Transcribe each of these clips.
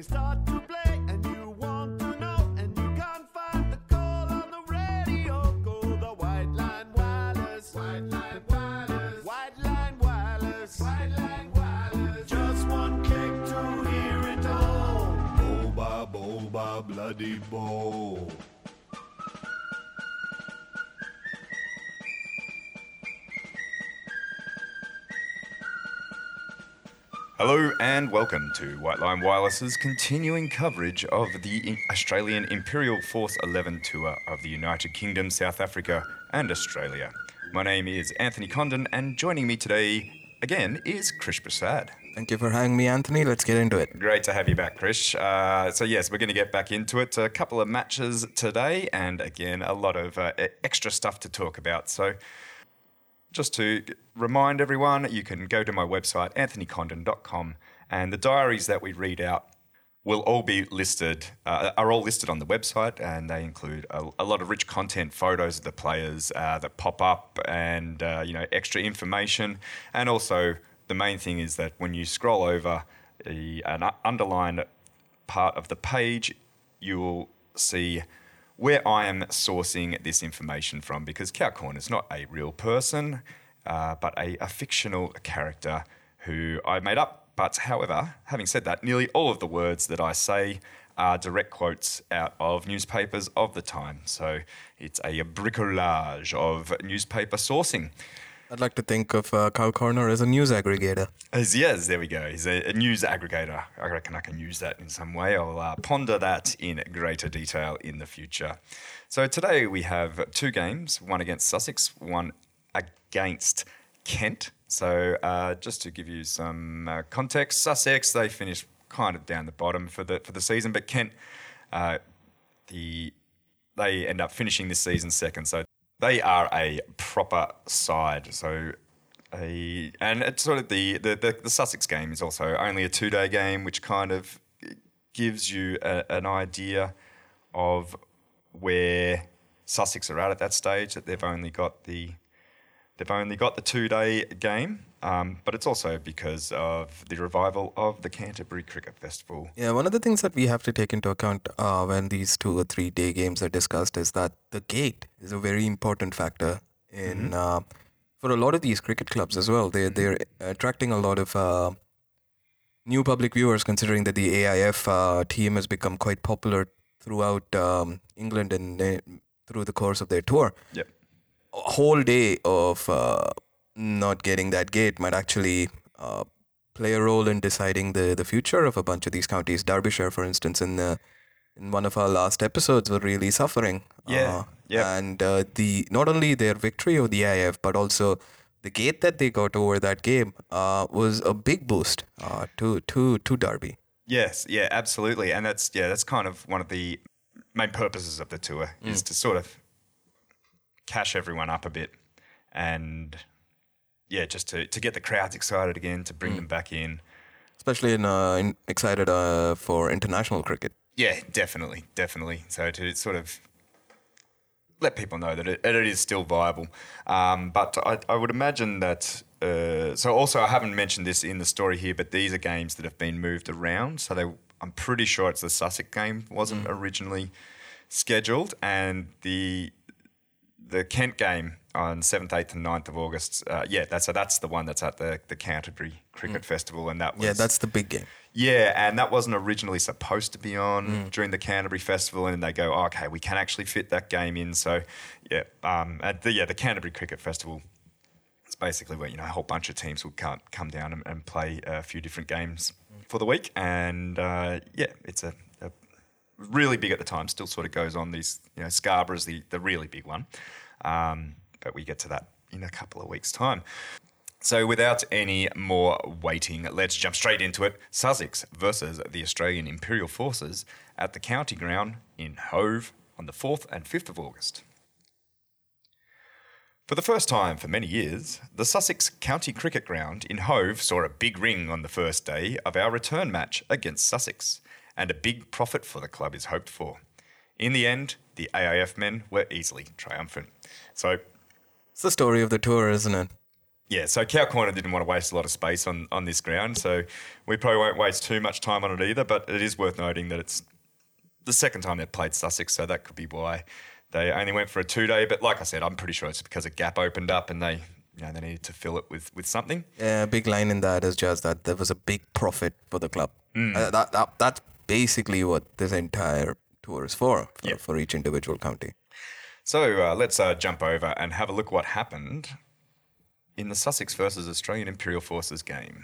they start to play and you want to know and you can't find the call on the radio, call the White Line Wireless. White Line Wireless. White Line Wireless. White Line Wireless. Just one click to hear it all. Boba, boba, bloody bo. Hello and welcome to White Line Wireless's continuing coverage of the Australian Imperial Force 11 tour of the United Kingdom, South Africa and Australia. My name is Anthony Condon and joining me today again is Krish Prasad. Thank you for having me, Anthony. Let's get into it. Great to have you back, Krish. So yes, we're going to get back into it. A couple of matches today and again a lot of extra stuff to talk about. So just to remind everyone, you can go to my website, anthonycondon.com, and the diaries that we read out will all be listed, are all listed on the website, and they include a lot of rich content, photos of the players that pop up, and extra information. And also, the main thing is that when you scroll over an underlined part of the page, you will see where I am sourcing this information from, because Cow Corn is not a real person, but a fictional character who I made up. But however, having said that, nearly all of the words that I say are direct quotes out of newspapers of the time. So it's a bricolage of newspaper sourcing. I'd like to think of Cow Corner as a news aggregator. Yes, there we go. He's a news aggregator. I reckon I can use that in some way. I'll ponder that in greater detail in the future. So today we have two games, one against Sussex, one against Kent. So just to give you some context, Sussex, they finished kind of down the bottom for the season, but Kent, they end up finishing this season second. So they are a proper side. So and it's sort of the Sussex game is also only a 2-day game, which kind of gives you an idea of where Sussex are at that stage, that they've only got the 2-day game, but it's also because of the revival of the Canterbury Cricket Festival. Yeah, one of the things that we have to take into account when these 2 or 3 day games are discussed is that the gate is a very important factor in for a lot of these cricket clubs as well. They're attracting a lot of new public viewers, considering that the AIF team has become quite popular throughout England and through the course of their tour. Yep. A whole day of not getting that gate might actually play a role in deciding the future of a bunch of these counties. Derbyshire, for instance, in one of our last episodes, were really suffering. Yeah. And not only their victory over the AIF, but also the gate that they got over that game was a big boost to Derby. Yes, yeah, absolutely, and that's kind of one of the main purposes of the tour is to sort of cash everyone up a bit, and just to get the crowds excited again, to bring them back in, especially excited for international cricket. Yeah, definitely. So to sort of let people know that it is still viable, but I would imagine that. So also, I haven't mentioned this in the story here, but these are games that have been moved around. So I'm pretty sure it's the Sussex game wasn't originally scheduled, and the Kent game on 7th, 8th and 9th of August, that's the one that's at the Canterbury Cricket Festival, and that was... Yeah, that's the big game. Yeah, and that wasn't originally supposed to be on during the Canterbury Festival, and they go, okay, we can actually fit that game in. So, the Canterbury Cricket Festival is basically where, a whole bunch of teams will come down and play a few different games for the week, and it's a really big at the time, still sort of goes on. These, Scarborough's the really big one. But we get to that in a couple of weeks' time. So without any more waiting, let's jump straight into it. Sussex versus the Australian Imperial Forces at the County Ground in Hove on the 4th and 5th of August. For the first time for many years, the Sussex County Cricket Ground in Hove saw a big ring on the first day of our return match against Sussex, and a big profit for the club is hoped for. In the end, the AIF men were easily triumphant. So, it's the story of the tour, isn't it? Yeah, so Cow Corner didn't want to waste a lot of space on this ground, so we probably won't waste too much time on it either, but it is worth noting that it's the second time they've played Sussex, so that could be why they only went for a 2-day. But like I said, I'm pretty sure it's because a gap opened up and they needed to fill it with something. Yeah, a big line in that is just that there was a big profit for the club. That's basically what this entire tour is for each individual county. So let's jump over and have a look what happened in the Sussex versus Australian Imperial Forces game.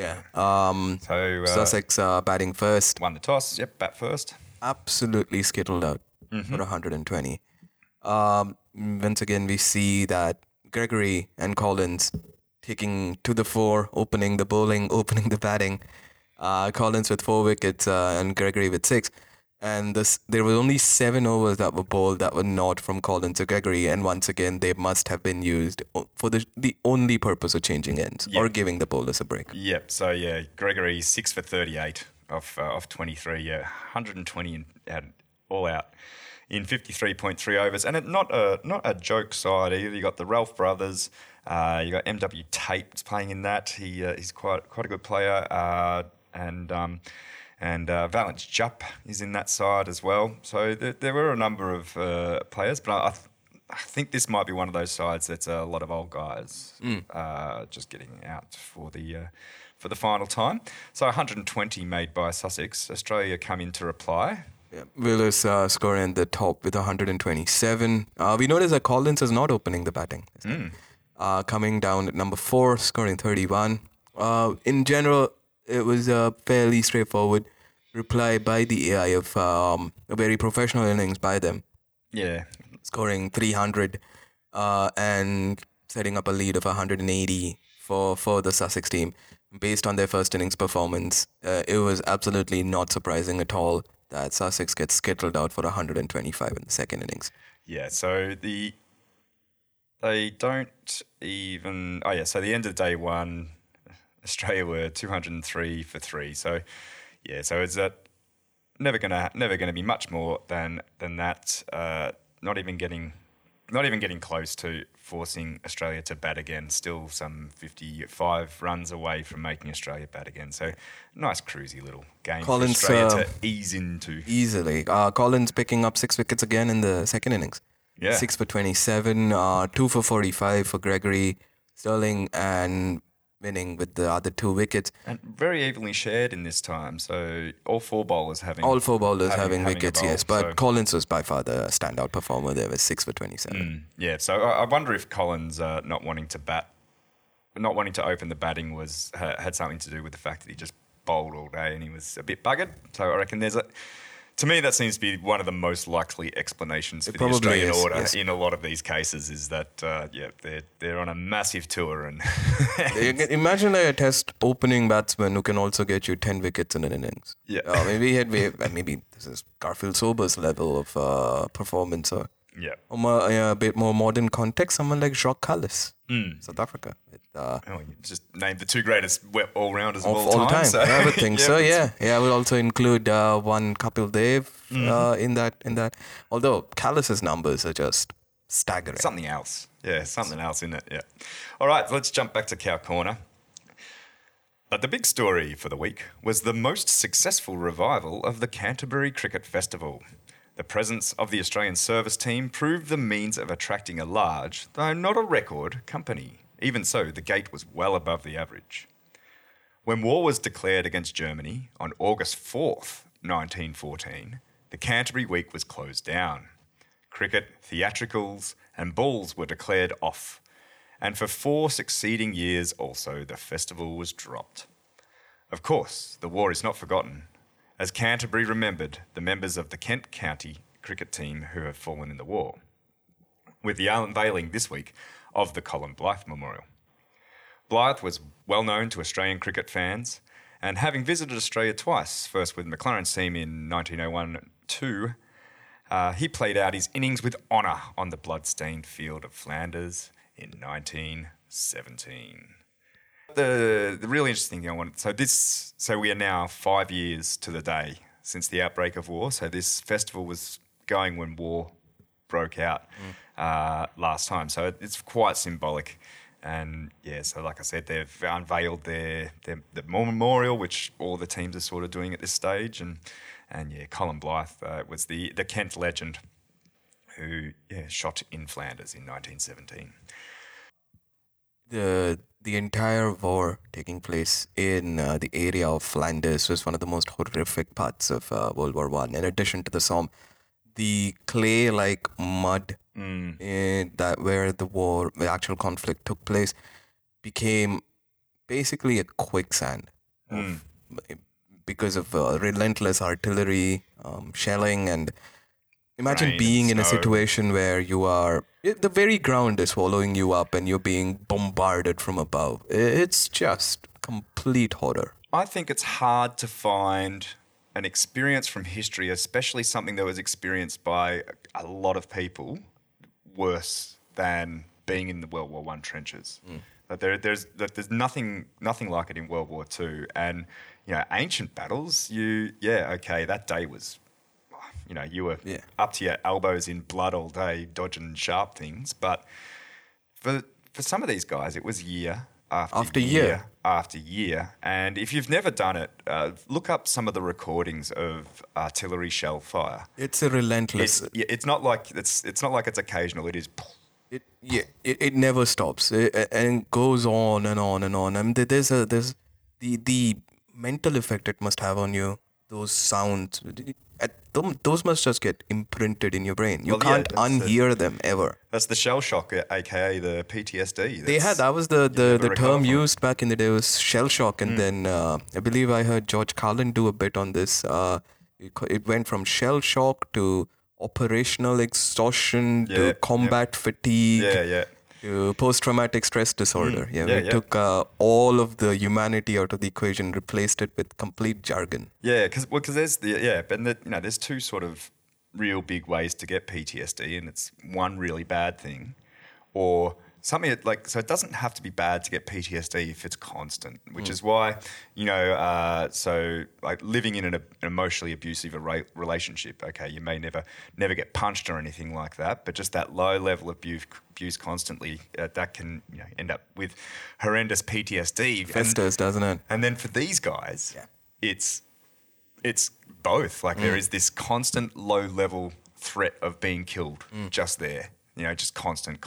Sussex batting first. Won the toss, bat first. Absolutely skittled out for 120. Once again, we see that Gregory and Collins taking to the fore, opening the bowling, opening the batting. Collins with 4 wickets and Gregory with 6. And there were only 7 overs that were bowled that were not from Collins or Gregory. And once again, they must have been used for the only purpose of changing ends or giving the bowlers a break. Yep. So, Gregory 6 for 38 off 23. 120 and all out in 53.3 overs. And not a joke side either. You got the Ralph brothers. You got MW Tate playing in that. He's quite a good player. And Valence Jupp is in that side as well. So there were a number of players, but I think this might be one of those sides that's a lot of old guys just getting out for the final time. So 120 made by Sussex. Australia come in to reply. Yeah. Willis scoring at the top with 127. We notice that Collins is not opening the batting. Coming down at number 4, scoring 31. In general, it was a fairly straightforward reply by the AI of a very professional innings by them. Yeah. Scoring 300 and setting up a lead of 180 for the Sussex team. Based on their first innings performance, it was absolutely not surprising at all that Sussex gets skittled out for 125 in the second innings. Yeah, so they don't even... Oh, yeah, so the end of day one... Australia were 203 for 3. So, so is that never gonna be much more than that. Not even getting close to forcing Australia to bat again. Still some 55 runs away from making Australia bat again. So, nice cruisy little game Collins, for Australia to ease into easily. Collins picking up 6 wickets again in the second innings. Yeah, 6 for 27, 2 for 45 for Gregory, Sterling, and winning with the other 2 wickets. And very evenly shared in this time. So all 4 bowlers having wickets, bowl, yes. But Collins was by far the standout performer there with 6 for 27. Yeah, so I wonder if Collins not wanting to open the batting had something to do with the fact that he just bowled all day and he was a bit buggered. So I reckon to me, that seems to be one of the most likely explanations for the Australian order in a lot of these cases is that, they're on a massive tour. And imagine a test opening batsman who can also get you 10 wickets in an innings. Yeah. Maybe this is Garfield Sober's level of performance. Or a bit more modern context, someone like Jacques Kallis, South Africa. You just named the 2 greatest all-rounders of all time. So. I would think so. Yeah. We'll also include one Kapil Dev in that. Although Kallis's numbers are just staggering. Something else. Yeah, something else in it. Yeah. All right, let's jump back to Cow Corner. But the big story for the week was the most successful revival of the Canterbury Cricket Festival. The presence of the Australian service team proved the means of attracting a large, though not a record, company. Even so, the gate was well above the average. When war was declared against Germany on August 4th, 1914, the Canterbury Week was closed down. Cricket, theatricals and balls were declared off. And for 4 succeeding years also, the festival was dropped. Of course, the war is not forgotten, as Canterbury remembered the members of the Kent County cricket team who have fallen in the war, with the unveiling this week of the Colin Blythe Memorial. Blythe was well known to Australian cricket fans, and having visited Australia twice, first with McLaren's team in 1901-2, he played out his innings with honour on the blood-stained field of Flanders in 1917. The really interesting thing I want... So we are now 5 years to the day since the outbreak of war. So this festival was going when war broke out last time. So it's quite symbolic. And yeah, so like I said, they've unveiled their memorial, which all the teams are sort of doing at this stage. And yeah, Colin Blythe was the Kent legend who shot in Flanders in 1917. The entire war taking place in the area of Flanders was one of the most horrific parts of World War One. In addition to the Somme, the clay-like mud that where the actual conflict took place, became basically a quicksand because of relentless artillery, shelling, and imagine Rain being and in a snow. situation where the very ground is swallowing you up and you're being bombarded from above. It's just complete horror. I think it's hard to find an experience from history, especially something that was experienced by a lot of people, worse than being in the World War One trenches. But there's nothing like it in World War Two, and ancient battles. That day was, you were up to your elbows in blood all day, dodging sharp things. But for some of these guys, it was year after year after year. And if you've never done it, look up some of the recordings of artillery shell fire. It's a relentless. It's not like it's occasional. It is. It never stops. And goes on and on and on. And there's the mental effect it must have on you. Those sounds, those must just get imprinted in your brain. You can't unhear them ever. That's the shell shock, aka the PTSD. That was the recover term from. used back in the day, was shell shock. And then I believe I heard George Carlin do a bit on this. It went from shell shock to operational exhaustion to combat fatigue. To post-traumatic stress disorder. We took all of the humanity out of the equation, replaced it with complete jargon. Yeah, because there's there's two sort of real big ways to get PTSD, and it's one really bad thing, or something so it doesn't have to be bad to get PTSD if it's constant, which is why living in an emotionally abusive relationship. Okay, you may never get punched or anything like that, but just that low level of abuse constantly, that can end up with horrendous PTSD. Festers, doesn't it? And then for these guys, it's both. Like there is this constant low level threat of being killed just there. Just constant,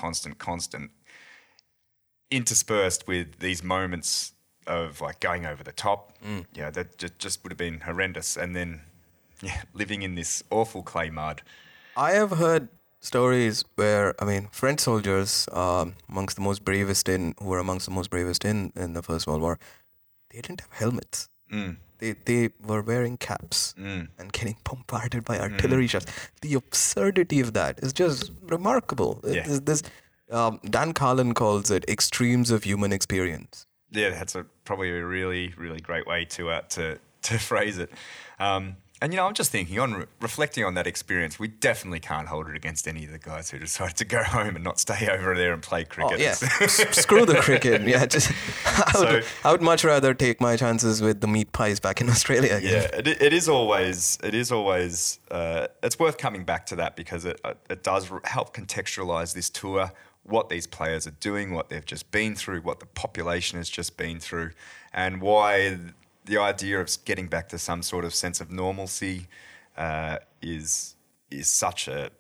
interspersed with these moments of like going over the top. That just would have been horrendous. And then living in this awful clay mud. I have heard stories where, French soldiers, who were amongst the most bravest in the First World War, they didn't have helmets. They were wearing caps and getting bombarded by artillery shots. The absurdity of that is just remarkable. Dan Carlin calls it extremes of human experience. Yeah, that's probably a really, really great way to phrase it. And I'm just thinking, reflecting on that experience, we definitely can't hold it against any of the guys who decided to go home and not stay over there and play cricket. Oh, yeah. Screw the cricket. Yeah, I would much rather take my chances with the meat pies back in Australia again. Yeah, it is always. It's worth coming back to that because it does help contextualise this tour, what these players are doing, what they've just been through, what the population has just been through, and why the idea of getting back to some sort of sense of normalcy is such an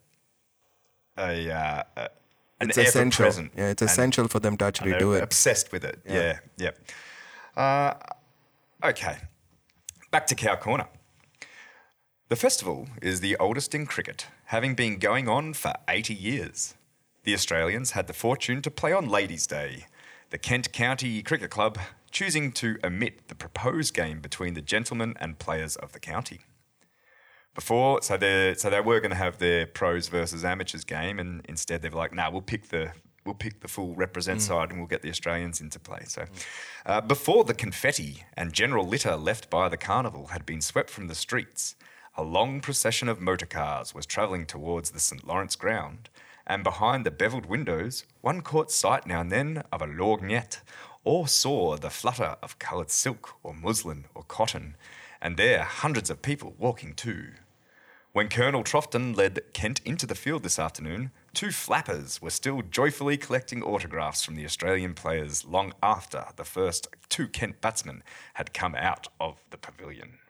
it's essential. ever-present. Yeah, it's essential for them to actually do it. Obsessed with it. Yeah. Okay, back to Cow Corner. The festival is the oldest in cricket, having been going on for 80 years. The Australians had the fortune to play on Ladies' Day. The Kent County Cricket Club choosing to omit the proposed game between the gentlemen and players of the county. So they were going to have their pros versus amateurs game, and instead they're like, we'll pick the full represent side and we'll get the Australians into play. So before the confetti and general litter left by the carnival had been swept from the streets, a long procession of motor cars was travelling towards the St. Lawrence ground, and behind the bevelled windows, one caught sight now and then of a lorgnette, or saw the flutter of coloured silk or muslin or cotton, and there hundreds of people walking too. When Colonel Troughton led Kent into the field this afternoon, 2 flappers were still joyfully collecting autographs from the Australian players long after the first 2 Kent batsmen had come out of the pavilion.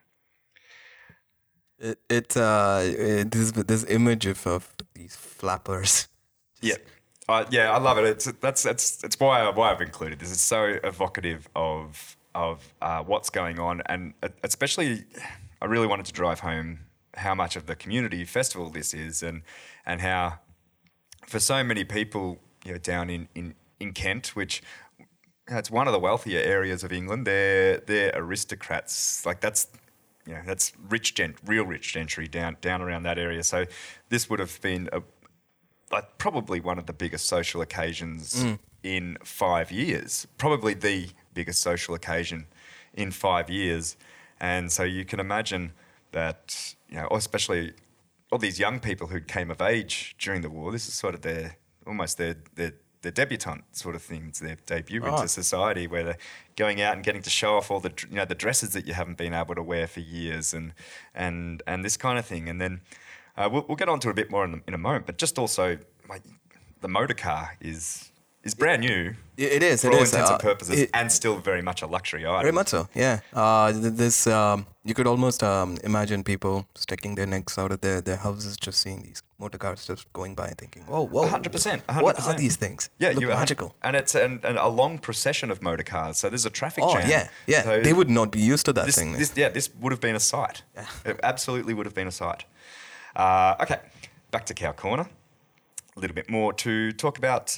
This image of these flappers. Yeah. I love it. It's why I've included this. It's so evocative of what's going on, and especially I really wanted to drive home how much of the community festival this is, and how for so many people, down in Kent, which it's one of the wealthier areas of England, they're aristocrats. Like that's real rich gentry down around that area. So this would have been probably one of the biggest social occasions in 5 years, probably the biggest social occasion in 5 years. And so you can imagine that, especially all these young people who came of age during the war, this is sort of their debutante sort of thing. It's their debut into society, where they're going out and getting to show off all the the dresses that you haven't been able to wear for years, and this kind of thing. And then we'll get onto it a bit more in a moment. But just also, like, the motor car is brand new. It is. For all intents and purposes, and still very much a luxury item. Very much so, yeah. This you could almost imagine people sticking their necks out of their houses, just seeing these motor cars just going by, thinking, "Whoa, 100%. what are these things? Yeah, Look magical." And it's and a long procession of motor cars. So there's a traffic jam. Yeah. So they would not be used to that thing. This would have been a sight. Yeah. It absolutely would have been a sight. Okay, back to Cow Corner. A little bit more to talk about.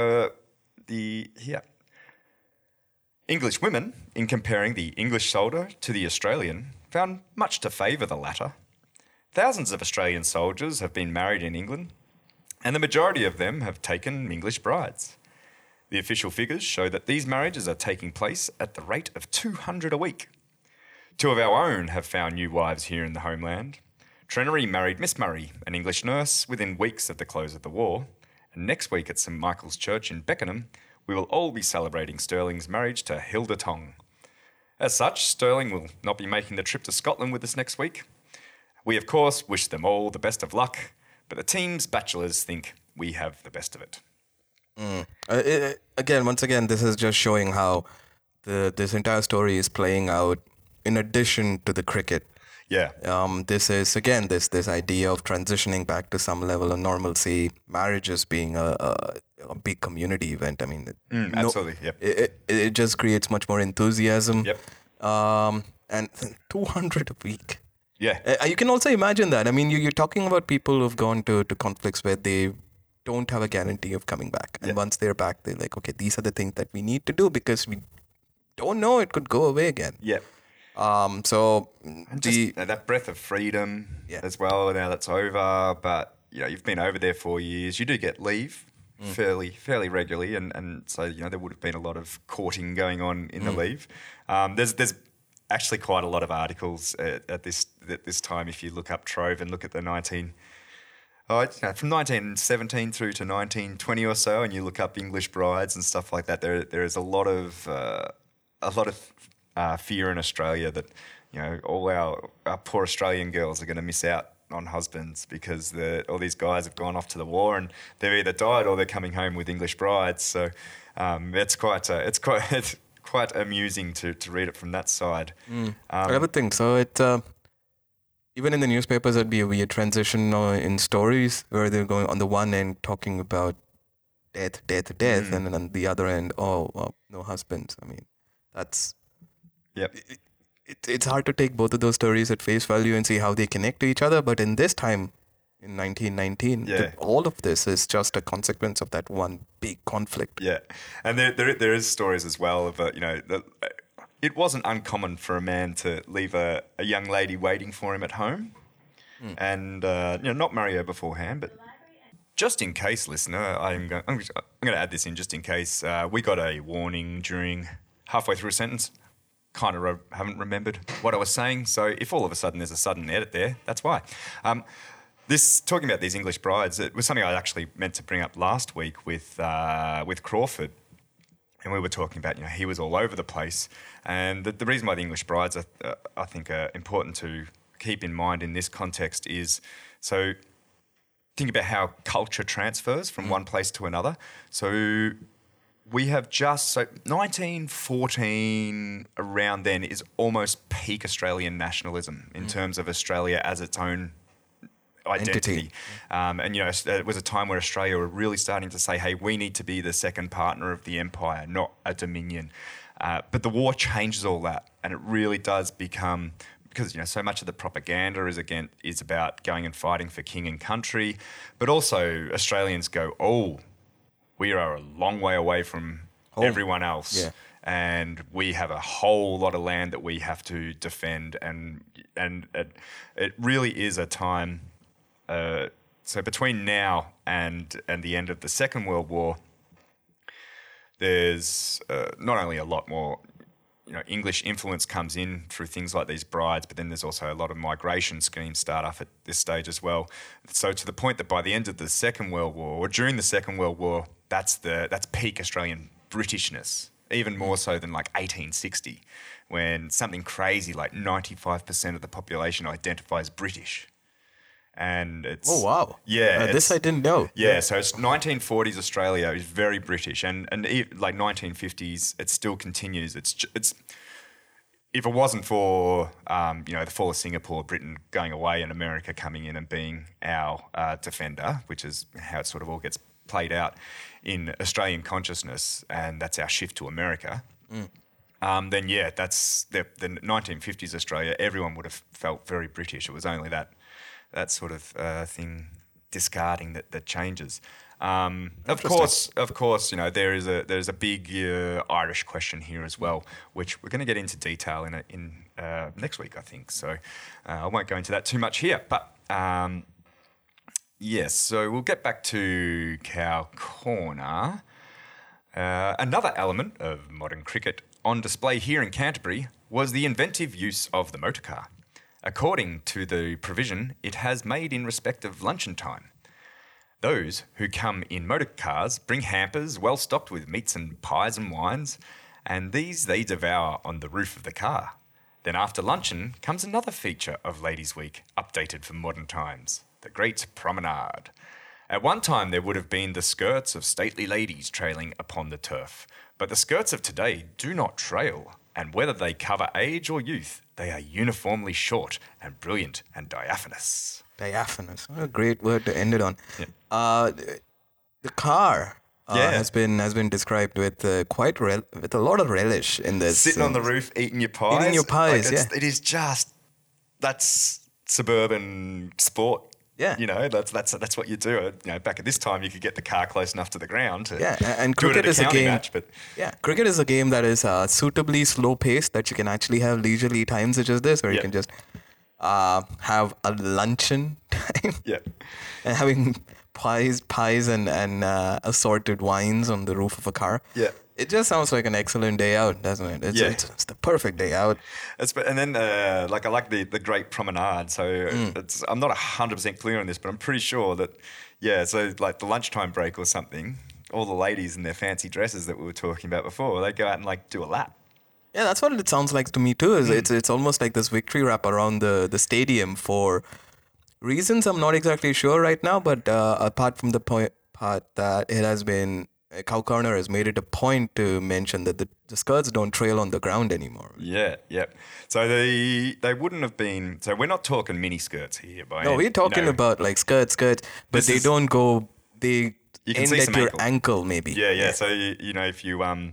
English women, in comparing the English soldier to the Australian, found much to favour the latter. Thousands of Australian soldiers have been married in England, and the majority of them have taken English brides. The official figures show that these marriages are taking place at the rate of 200 a week. 2 of our own have found new wives here in the homeland. Trenery married Miss Murray, an English nurse, within weeks of the close of the war. And next week at St Michael's Church in Beckenham, we will all be celebrating Sterling's marriage to Hilda Tong. As such, Sterling will not be making the trip to Scotland with us next week. We, of course, wish them all the best of luck, but the team's bachelors think we have the best of it. Once again, this is just showing how this entire story is playing out in addition to the cricket. Yeah. This is, again, this idea of transitioning back to some level of normalcy, marriages being a big community event. I mean, absolutely. Yep. It just creates much more enthusiasm. Yep. And 200 a week. Yeah. You can also imagine that. I mean, you're talking about people who've gone to conflicts where they don't have a guarantee of coming back. And once they're back, they're like, okay, these are the things that we need to do because we don't know it could go away again. Yeah. So that breath of freedom as well. Now that's over, but you've been over there 4 years. You do get leave fairly regularly, and so there would have been a lot of courting going on in the leave. There's actually quite a lot of articles at this time. If you look up Trove and look at the from 1917 through to 1920 or so, and you look up English brides and stuff like that, there is a lot of fear in Australia that all our poor Australian girls are going to miss out on husbands because all these guys have gone off to the war and they've either died or they're coming home with English brides. So it's quite amusing to read it from that side. I would think so. It even in the newspapers, there'd be a weird transition in stories where they're going on the one end talking about death, and then on the other end, no husbands. I mean, that's. Yep. It's hard to take both of those stories at face value and see how they connect to each other. But in this time, in 1919, all of this is just a consequence of that one big conflict. Yeah, and there is stories as well of it wasn't uncommon for a man to leave a young lady waiting for him at home, and not marry her beforehand, but. Just in case, listener, I'm going to add this in just in case. We got a warning during halfway through a sentence. Kind of haven't remembered what I was saying. So if all of a sudden there's a sudden edit there, that's why. Talking about these English brides, it was something I actually meant to bring up last week with Crawford. And we were talking about, he was all over the place. And the reason why the English brides, I think, are important to keep in mind in this context is, so think about how culture transfers from one place to another. So we have so 1914 around then is almost peak Australian nationalism in terms of Australia as its own identity. And, you know, it was a time where Australia were really starting to say, hey, we need to be the second partner of the empire, not a dominion. But the war changes all that, and it really does become, because, you know, so much of the propaganda is about going and fighting for king and country, but also Australians go, oh, we are a long way away from everyone else. Yeah. And we have a whole lot of land that we have to defend, and it really is a time. So between now and the end of the Second World War, there's not only a lot more, you know, English influence comes in through things like these brides, but then there's also a lot of migration schemes start off at this stage as well. So to the point that by the end of the Second World War, or during the Second World War, that's peak Australian Britishness, even more so than like 1860, when something crazy like 95% of the population identifies British. And it's This I didn't know. So it's 1940s Australia is very British, and like 1950s it still continues. It's if it wasn't for you know, the fall of Singapore, Britain going away, and America coming in and being our defender, which is how it sort of all gets played out in Australian consciousness, and that's our shift to America. Then that's the 1950s Australia. Everyone would have felt very British. It was only that sort of thing discarding that changes. Of course, you know, there's a big Irish question here as well, which we're going to get into detail in next week, I think. So I won't go into that too much here. But yes, so we'll get back to Cow Corner. Another element of modern cricket on display here in Canterbury was the inventive use of the motor car. According to the provision it has made in respect of luncheon time. Those who come in motor cars bring hampers well stocked with meats and pies and wines, and these they devour on the roof of the car. Then after luncheon comes another feature of Ladies' Week, updated for modern times, the Great Promenade. At one time there would have been the skirts of stately ladies trailing upon the turf, but the skirts of today do not trail, and whether they cover age or youth, they are uniformly short and brilliant and diaphanous. Diaphanous. What a great word to end it on. Yeah. The car has been described with with a lot of relish in this. Sitting on the roof, eating your pies. Eating your pies, It is just, that's suburban sport. Yeah. You know, that's what you do. You know, back at this time, you could get the car close enough to the ground to and do it cricket at is a county game. Match, but Cricket is a game that is suitably slow paced, that you can actually have leisurely times such as this, where you can just have a luncheon time. Yeah. And having pies and assorted wines on the roof of a car. Yeah. It just sounds like an excellent day out, doesn't it? It's the perfect day out. And then, like, I like the Great Promenade. So I'm not 100% clear on this, but I'm pretty sure that, so like the lunchtime break or something, all the ladies in their fancy dresses that we were talking about before, they go out and like do a lap. Yeah, that's what it sounds like to me too. It's almost like this victory wrap around the stadium for reasons I'm not exactly sure right now, but apart from the part that it has been, Cow Corner has made it a point to mention that the skirts don't trail on the ground anymore. Yeah. So they wouldn't have been. So we're not talking mini skirts here, No, we're talking about like skirts, but they don't go. They end at your ankle, maybe. Yeah. So if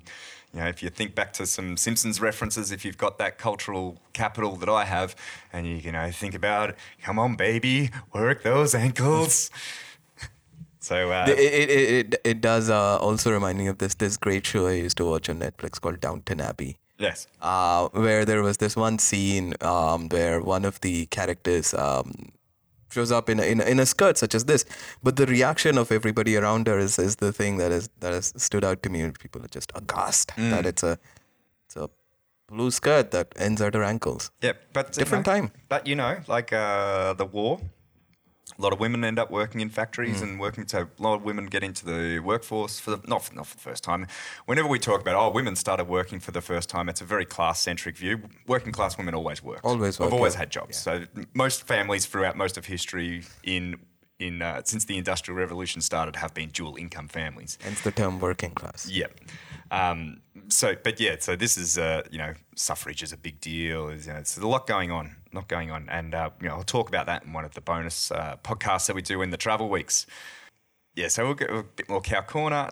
you think back to some Simpsons references, if you've got that cultural capital that I have, and you think about, come on, baby, work those ankles. So it does also remind me of this great show I used to watch on Netflix called Downton Abbey. Yes. Where there was this one scene where one of the characters shows up in a skirt such as this, but the reaction of everybody around her is the thing that has stood out to me. People are just aghast that it's a blue skirt that ends at her ankles. Yeah, but different time. But like the war A lot of women end up working in factories and working. So a lot of women get into the workforce not for the first time. Whenever we talk about women started working for the first time, it's a very class-centric view. Working class women always worked. Always We've worked, always yeah. had jobs. So most families throughout most of history since the Industrial Revolution started have been dual income families. Hence the term working class. Yeah. So this is, suffrage is a big deal. There's a lot going on. And, I'll talk about that in one of the bonus podcasts that we do in the travel weeks. Yeah, so we'll get a bit more Cow Corner.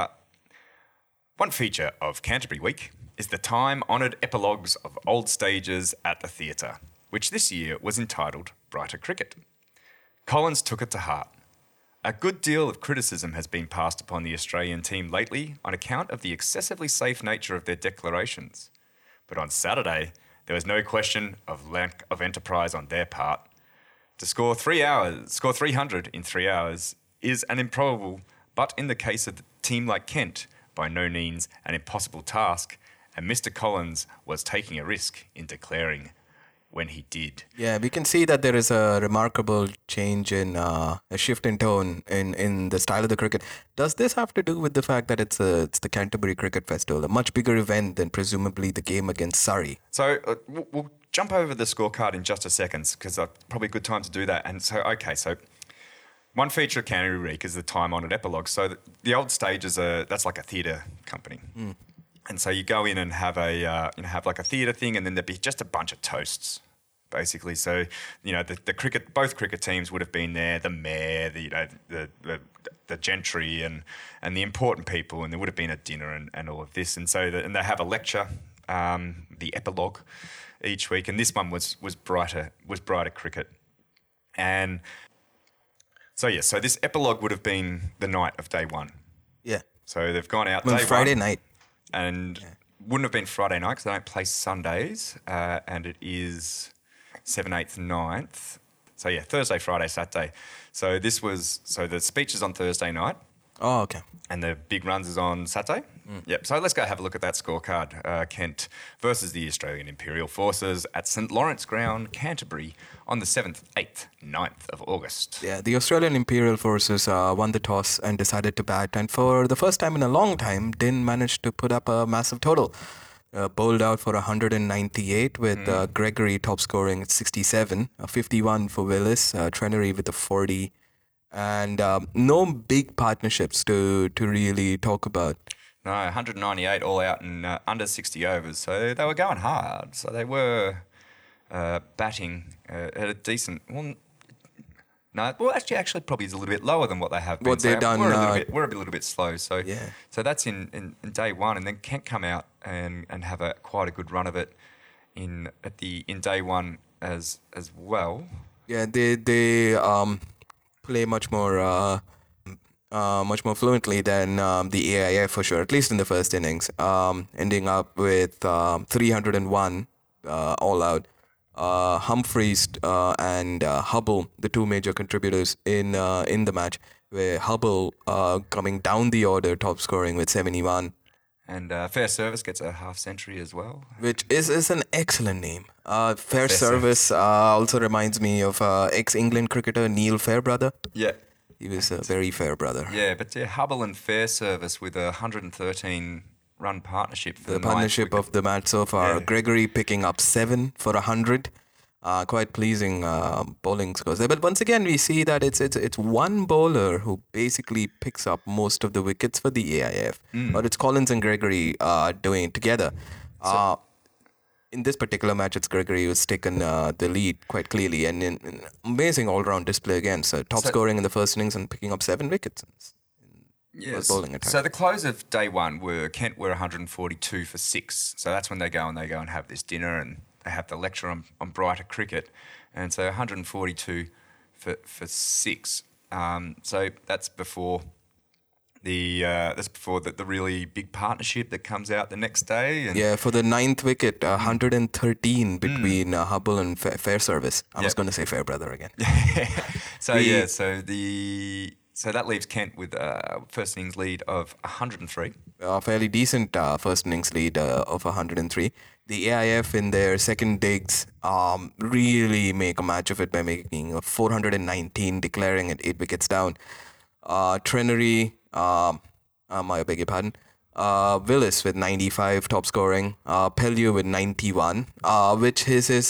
One feature of Canterbury Week is the time-honoured epilogues of old stages at the theatre, which this year was entitled Brighter Cricket. Collins took it to heart. A good deal of criticism has been passed upon the Australian team lately on account of the excessively safe nature of their declarations. But on Saturday, there was no question of lack of enterprise on their part. To score 300 in 3 hours is an improbable, but in the case of a team like Kent, by no means an impossible task, and Mr. Collins was taking a risk in declaring when he did. Yeah, we can see that there is a remarkable change in a shift in tone in the style of the cricket. Does this have to do with the fact that it's the Canterbury Cricket Festival, a much bigger event than presumably the game against Surrey? So we'll jump over the scorecard in just a second because probably a good time to do that. And so one feature of Canterbury Week is the time-honoured epilogue. So the old stage that's like a theatre company. And so you go in and have have like a theatre thing, and then there'd be just a bunch of toasts, basically. So both cricket teams would have been there, the mayor, the gentry, and the important people, and there would have been a dinner and all of this. And so and they have a lecture, the epilogue, each week. And this one was brighter cricket, and so this epilogue would have been the night of day one. Yeah. So they've gone out Well, day Friday one. night. And wouldn't have been Friday night because they don't play Sundays, and it is 7th, 8th, 9th. So Thursday, Friday, Saturday. So the speech is on Thursday night. Oh, okay. And the big runs is on Saturday. Yep. So let's go have a look at that scorecard. Kent versus the Australian Imperial Forces at St Lawrence Ground, Canterbury, on the 7th, 8th, 9th of August. Yeah, the Australian Imperial Forces won the toss and decided to bat. And for the first time in a long time, didn't manage to put up a massive total. Bowled out for 198 with Gregory top scoring at 67, 51 for Willis, Trenery with a 40. And no big partnerships to really talk about. No, 198 all out in under 60 overs. So they were going hard. So they were batting at a decent... actually probably is a little bit lower than what they have been. What they've done... We're a little bit slow. So yeah. So that's in day one. And then Kent come out and have quite a good run of it in day one as well. Yeah, they play much more fluently than the AIF for sure, at least in the first innings, ending up with 301 all out. Humphreys and Hubble, the two major contributors in the match, where Hubble coming down the order, top scoring with 71. And Fair Service gets a half century as well. Which is an excellent name. Fair Service also reminds me of ex-England cricketer Neil Fairbrother. Yeah. He was a very fair brother. Yeah, but Hubble and Fair Service with a 113 run partnership for the partnership of the match so far. Yeah. Gregory picking up 7 for 100. Quite pleasing bowling scores there. But once again, we see that it's one bowler who basically picks up most of the wickets for the AIF. But it's Collins and Gregory doing it together. In this particular match, it's Gregory who's taken the lead quite clearly, and in amazing all-round display again. So scoring in the first innings and picking up 7 wickets. Yes. Bowling attack. So the close of day one Kent were 142 for 6. So that's when they go and have this dinner and they have the lecture on brighter cricket, and so 142 for 6. So that's before the really big partnership that comes out the next day. And for the 9th wicket, 113 between Hubble and Fair Service. I was going to say Fairbrother again. So the So that leaves Kent with a first innings lead of 103. A fairly decent first innings lead of 103. The AIF in their second digs really make a match of it by making a 419, declaring it 8 wickets down. Trenery, I beg your pardon, Willis with 95 top scoring, Pellew with 91, which is his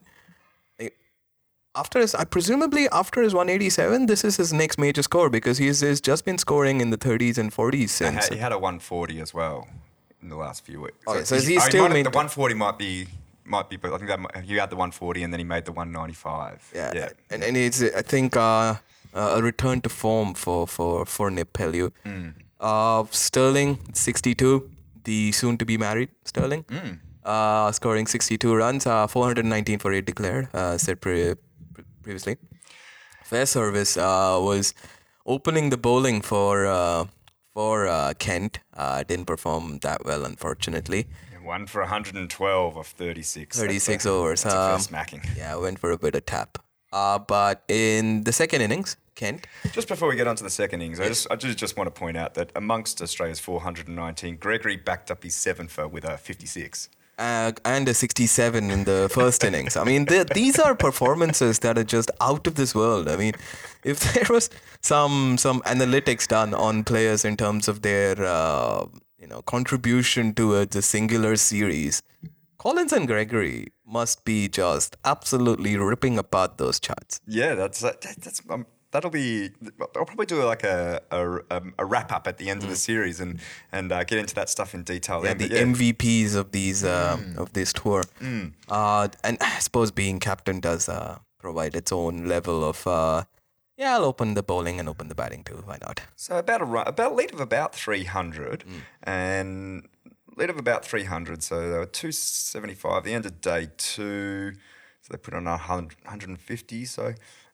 presumably after his 187, this is his next major score because he's just been scoring in the 30s and 40s since. He had a 140 as well in the last few weeks. Okay, so he's still the 140 might be, but I think he had the 140 and then he made the 195. Yeah. And it's I think a return to form for Nip Pellew. Sterling 62, the soon to be married Sterling, scoring 62 runs, 419 for 8 declared. Said previously. Fairservice was opening the bowling for Kent. Didn't perform that well, unfortunately. One for 112 of 36. 36 overs. That's a fair smacking. Yeah, went for a bit of tap. But in the second innings, Kent. Just before we get on to the second innings, I just want to point out that amongst Australia's 419, Gregory backed up his 7-fer with a 56. And a 67 in the first innings. I mean, these are performances that are just out of this world. I mean, if there was some analytics done on players in terms of their contribution towards a singular series, Collins and Gregory must be just absolutely ripping apart those charts. Yeah, that'll be. I'll probably do like a wrap up at the end of the series and get into that stuff in detail. Yeah, MVPs of these of this tour, and I suppose being captain does provide its own level of. I'll open the bowling and open the batting too. Why not? So about a lead of about 300 and. Lead of about 300, so they were 275. The end of day 2, so they put on 150. So,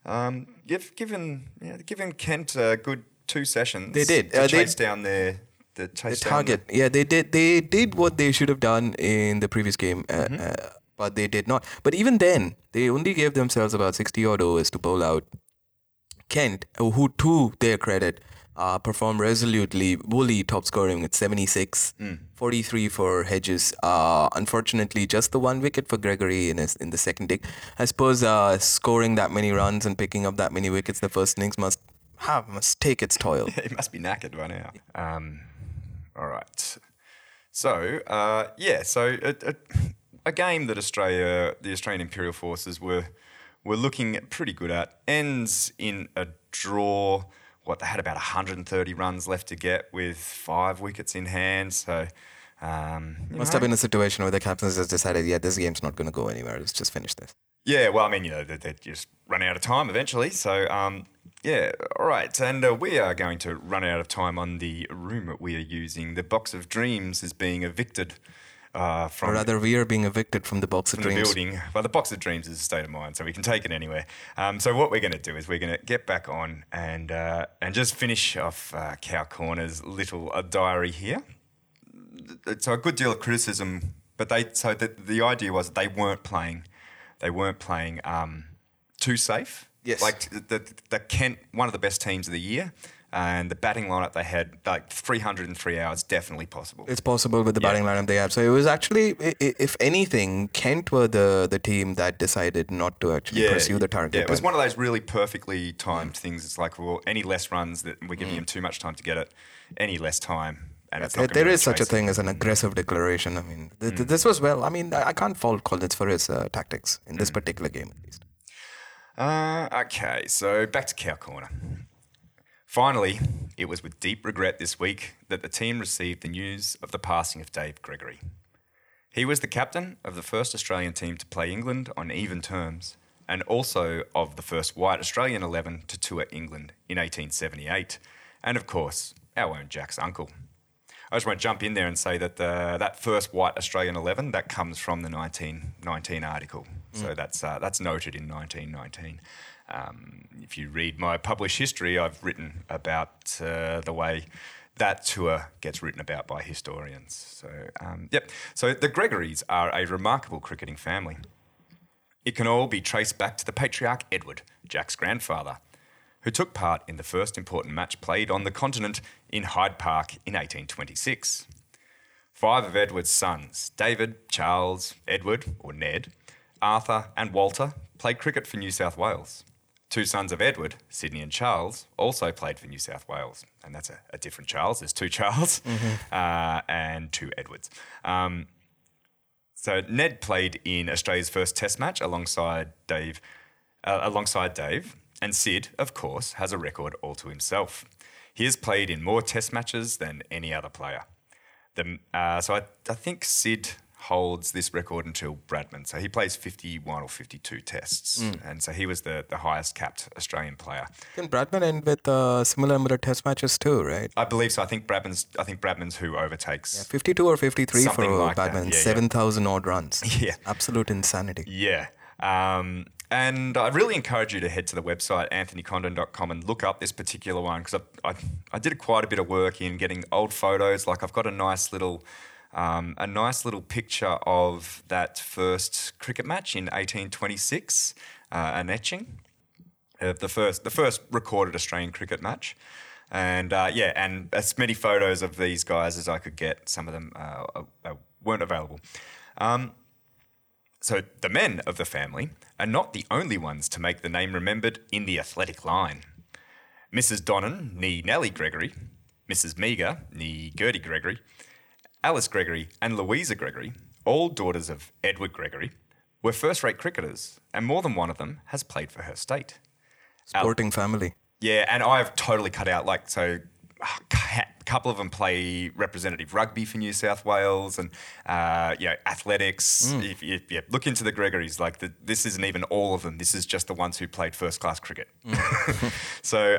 given Kent a good 2 sessions, they did to chase down the target. Yeah, they did. They did what they should have done in the previous game, but they did not. But even then, they only gave themselves about 60 odd overs to bowl out Kent, who, to their credit, performed resolutely. Woolley top scoring at 76, 43 for Hedges. Unfortunately, just the 1 wicket for Gregory in the second dig. I suppose scoring that many runs and picking up that many wickets the first innings must take its toll. He must be knackered by now. All right. So a game that the Australian Imperial Forces were looking pretty good at ends in a draw. They had about 130 runs left to get with 5 wickets in hand. So, must have been a situation where the captains just decided, this game's not going to go anywhere. Let's just finish this. Yeah, well, I mean, they just run out of time eventually. So, all right. And we are going to run out of time on the room that we are using. The Box of Dreams is being evicted. Or rather, we are being evicted from the Box of Dreams. The building. Well, the Box of Dreams is a state of mind, so we can take it anywhere. So what we're going to do is we're going to get back on and just finish off Cow Corner's little diary here. So a good deal of criticism, but the idea was that they weren't playing too safe. Yes. Like the Kent, one of the best teams of the year. And the batting lineup they had, 303 hours, definitely possible. It's possible with the batting lineup they have. So it was actually, if anything, Kent were the team that decided not to actually pursue the target. Yeah, it was one of those really perfectly timed things. It's like, well, any less runs, that we're giving him too much time to get it, any less time. And it's not there is such a thing as an aggressive declaration. I mean, this was I can't fault Collins for his tactics in this particular game, at least. Okay, so back to Cow Corner. Finally, it was with deep regret this week that the team received the news of the passing of Dave Gregory. He was the captain of the first Australian team to play England on even terms, and also of the first white Australian 11 to tour England in 1878, and of course, our own Jack's uncle. I just want to jump in there and say that that first white Australian 11, that comes from the 1919 article. So that's noted in 1919. If you read my published history, I've written about the way that tour gets written about by historians. So the Gregorys are a remarkable cricketing family. It can all be traced back to the patriarch Edward, Jack's grandfather, who took part in the first important match played on the continent in Hyde Park in 1826. 5 of Edward's sons, David, Charles, Edward, or Ned, Arthur and Walter, played cricket for New South Wales. 2 sons of Edward, Sydney and Charles, also played for New South Wales. And that's a different Charles. There's 2 Charles and 2 Edwards. So Ned played in Australia's first Test match alongside Dave, and Sid, of course, has a record all to himself. He has played in more Test matches than any other player. So I think Sid holds this record until Bradman. So he plays 51 or 52 Tests, and so he was the highest capped Australian player. Can Bradman end with a similar number of Test matches too, right? I believe so. I think Bradman's who overtakes. 52 or 53 for like Bradman. Yeah, 7,000 odd runs. Yeah. Absolute insanity. Yeah. And I'd really encourage you to head to the website, anthonykondon.com, and look up this particular one, because I did quite a bit of work in getting old photos. Like, I've got a nice little picture of that first cricket match in 1826, an etching of the first recorded Australian cricket match. And and as many photos of these guys as I could get. Some of them weren't available. So the men of the family are not the only ones to make the name remembered in the athletic line. Mrs. Donnan, née Nellie Gregory, Mrs. Meager, née Gertie Gregory, Alice Gregory and Louisa Gregory, all daughters of Edward Gregory, were first-rate cricketers, and more than one of them has played for her state. Sporting family. Yeah, and I've totally cut out, a couple of them play representative rugby for New South Wales, and athletics. If you look into the Gregorys, this isn't even all of them. This is just the ones who played first-class cricket. So,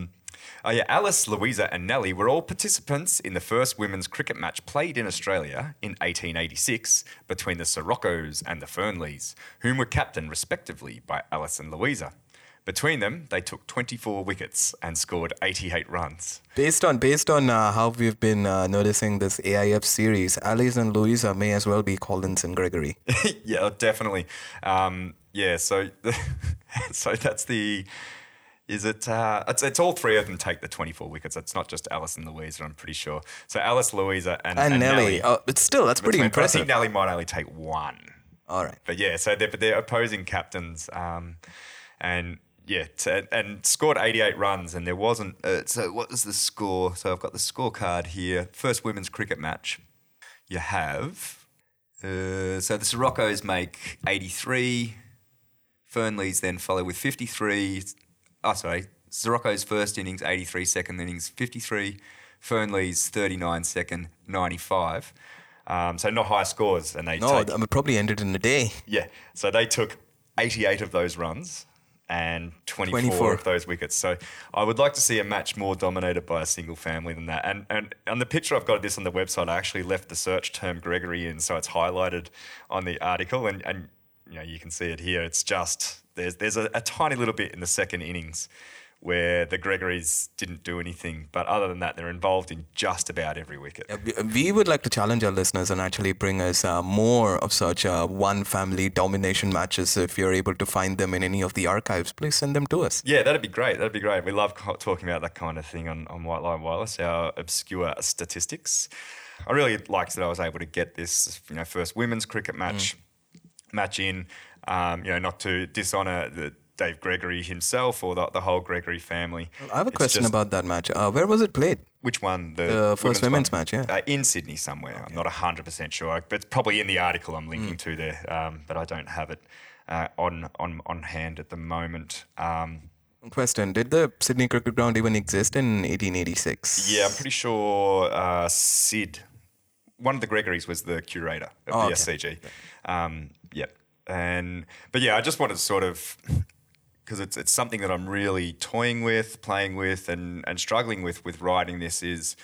Alice, Louisa and Nellie were all participants in the first women's cricket match played in Australia in 1886 between the Siroccos and the Fernleys, whom were captained respectively by Alice and Louisa. Between them, they took 24 wickets and scored 88 runs. Based on how we've been noticing this AIF series, Alice and Louisa may as well be Collins and Gregory. Yeah, definitely. So that's the... It's all 3 of them take the 24 wickets. It's not just Alice and Louisa, I'm pretty sure. So Alice, Louisa and Nellie. But still, that's pretty impressive. I think Nellie might only take 1. All right. But yeah, so they're opposing captains, and scored 88 runs, and there wasn't... so what was the score? So I've got the scorecard here. First women's cricket match. You have... so the Siroccos make 83. Fernleys then follow with 53... Siroccos first innings, 83, second innings, 53. Fernleys, 39, second, 95. So not high scores. And they probably ended in a day. Yeah. So they took 88 of those runs and 24 of those wickets. So I would like to see a match more dominated by a single family than that. And on the picture I've got of this on the website, I actually left the search term Gregory in, so it's highlighted on the article. And you can see it here. It's just... There's a tiny little bit in the second innings where the Gregorys didn't do anything. But other than that, they're involved in just about every wicket. We would like to challenge our listeners and actually bring us more of such one-family domination matches. If you're able to find them in any of the archives, please send them to us. Yeah, that'd be great. We love talking about that kind of thing on White Line Wireless, our obscure statistics. I really liked that I was able to get this first women's cricket match in. Not to dishonour Dave Gregory himself or the whole Gregory family. I have a question about that match. Where was it played? Which one? The first women's match, yeah. In Sydney somewhere. Okay. I'm not 100% sure. But it's probably in the article I'm linking to there, but I don't have it on hand at the moment. Question, did the Sydney Cricket Ground even exist in 1886? Yeah, I'm pretty sure Sid, one of the Gregorys, was the curator of the SCG. Yep. I just wanted to sort of, because it's something that I'm really toying with, playing with, and struggling with writing this is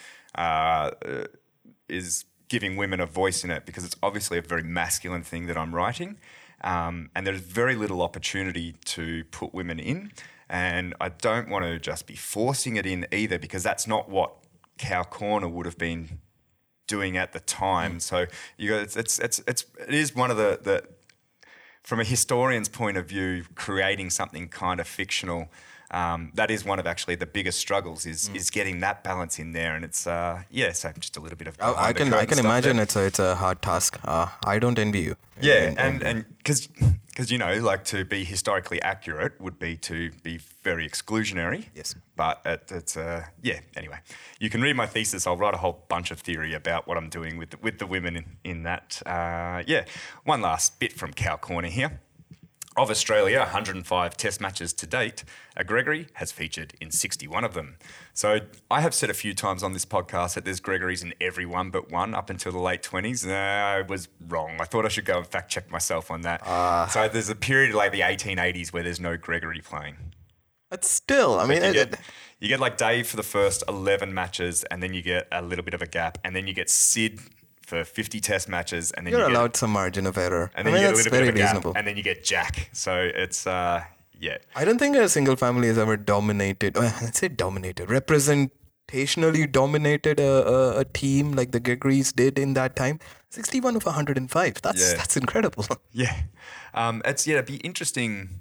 giving women a voice in it, because it's obviously a very masculine thing that I'm writing, and there's very little opportunity to put women in, and I don't want to just be forcing it in either, because that's not what Cow Corner would have been doing at the time. So it is one of the from a historian's point of view, creating something kind of fictional that is one of actually the biggest struggles is getting that balance in there. And it's, so just a little bit of I can imagine it's a hard task. I don't envy you. Yeah, and because, like to be historically accurate would be to be very exclusionary. Yes. But it's anyway. You can read my thesis. I'll write a whole bunch of theory about what I'm doing with the women in that. One last bit from Cow Corner here. Of Australia, 105 test matches to date, Gregory has featured in 61 of them. So I have said a few times on this podcast that there's Gregories in every one but one up until the late 20s. I was wrong. I thought I should go and fact check myself on that. So there's a period like the 1880s where there's no Gregory playing. But still, I mean... You get like Dave for the first 11 matches, and then you get a little bit of a gap, and then you get Sid for 50 test matches, and then you're allowed some margin of error. And then you get a little bit of a gap, and then you get Jack. So it's I don't think a single family has ever dominated. Let's say dominated, representationally dominated a team like the Gregories did in that time. 61 of 105. That's incredible. Yeah, it'd be interesting.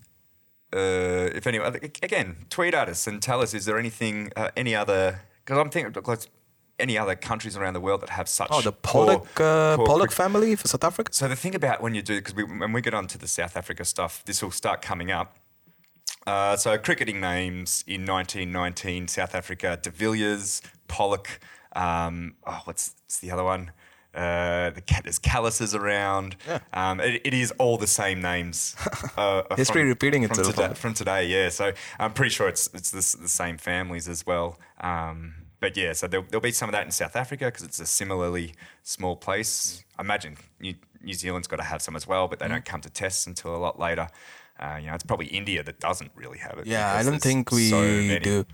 If anyone, again, tweet at us and tell us: is there anything, any other? Because I'm thinking, any other countries around the world that have such... the Pollock family for South Africa? So the thing about when you do... Because when we get onto the South Africa stuff, this will start coming up. So cricketing names in 1919, South Africa, De Villiers, Pollock, what's the other one? There's Callises around. Yeah. It is all the same names. History repeating itself. From today, yeah. So I'm pretty sure it's the same families as well. But yeah, so there'll be some of that in South Africa because it's a similarly small place. I imagine New Zealand's got to have some as well, but they don't come to tests until a lot later. It's probably India that doesn't really have it. Yeah, I don't think we do.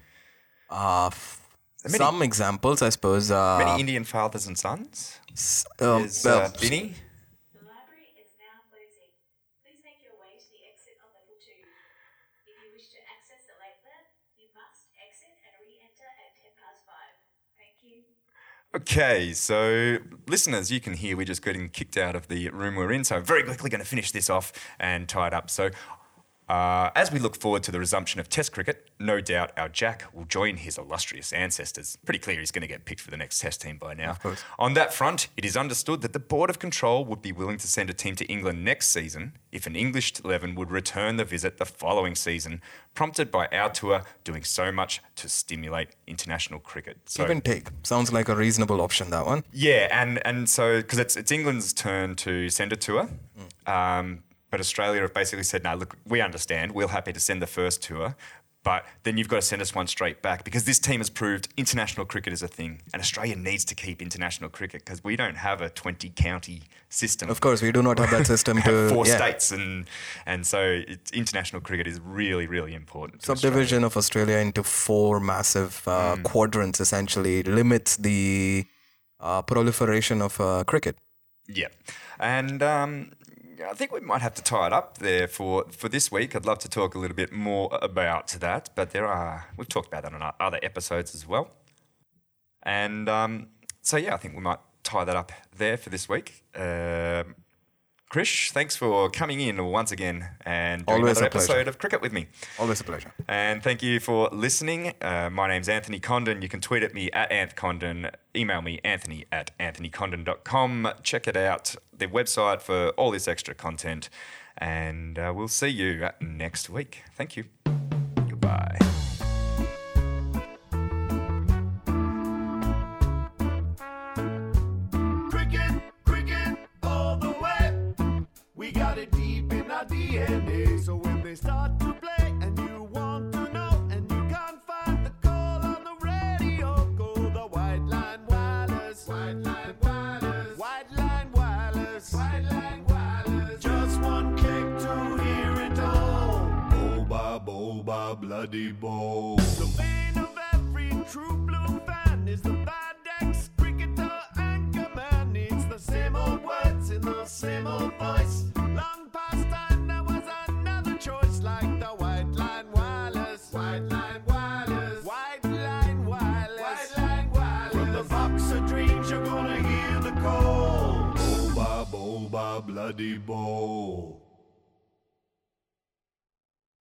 Some examples, I suppose. Many Indian fathers and sons. Binny. The library is now closing. Please make your way to the exit on level 2. If you wish to access the late lab, you must exit and re-enter at 5:10. Thank you. Okay, so listeners, you can hear we're just getting kicked out of the room we're in, so I'm very quickly going to finish this off and tie it up. So as we look forward to the resumption of Test cricket, no doubt our Jack will join his illustrious ancestors. Pretty clear he's going to get picked for the next Test team by now. Of course. On that front, it is understood that the Board of Control would be willing to send a team to England next season if an English 11 would return the visit the following season, prompted by our tour doing so much to stimulate international cricket. So, give and take. Sounds like a reasonable option, that one. Yeah, and so, because it's England's turn to send a tour, but Australia have basically said, no, look, we understand. We're happy to send the first tour, but then you've got to send us one straight back because this team has proved international cricket is a thing and Australia needs to keep international cricket because we don't have a 20-county system. Of course, we do not have that system we have 4 states and so international cricket is really, really important. Subdivision of Australia into 4 massive quadrants essentially limits the proliferation of cricket. Yeah. And I think we might have to tie it up there for this week. I'd love to talk a little bit more about that, but we've talked about that on other episodes as well. And I think we might tie that up there for this week. Krish, thanks for coming in once again and doing another episode of Cricket with me. Always a pleasure. And thank you for listening. My name's Anthony Condon. You can tweet at me at AnthCondon. Email me anthony@anthonycondon.com. Check it out, the website for all this extra content. And we'll see you next week. Thank you. Goodbye. DNA. So when they start to play and you want to know and you can't find the call on the radio, go the White Line Wireless. White Line Wireless. White Line Wireless. White Line Wireless. Just one click to hear it all. Boba, boba, bloody bo. The bane of every true blue fan is the bad ex-cricketer anchor man. It's the same old words in the same old voice. Long past time there was another choice like the White Line Wireless. White Line Wireless. White Line Wireless. White Line Wireless. From the box of dreams you're gonna hear the call. Boba, boba, bloody bo.